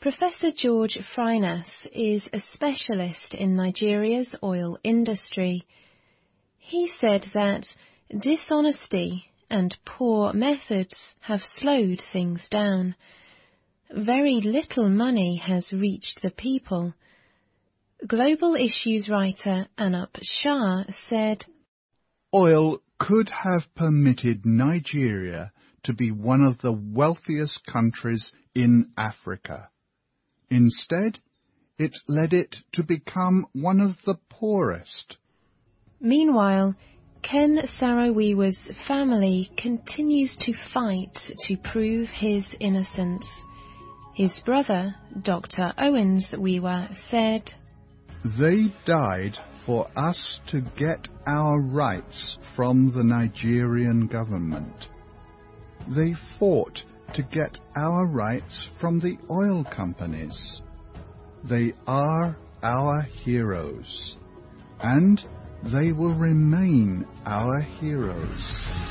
Professor George Frynas is a specialist in Nigeria's oil industry. He said that dishonesty and poor methods have slowed things down. Very little money has reached the people. Global Issues writer Anup Shah said, "Oil could have permitted Nigeria to be one of the wealthiest countries in Africa. Instead, it led it to become one of the poorest." Meanwhile, Ken Saro-Wiwa's family continues to fight to prove his innocence. His brother, Dr. Owens Wiwa, said, "They died for us to get our rights from the Nigerian government. They fought to get our rights from the oil companies. They are our heroes, and they will remain our heroes."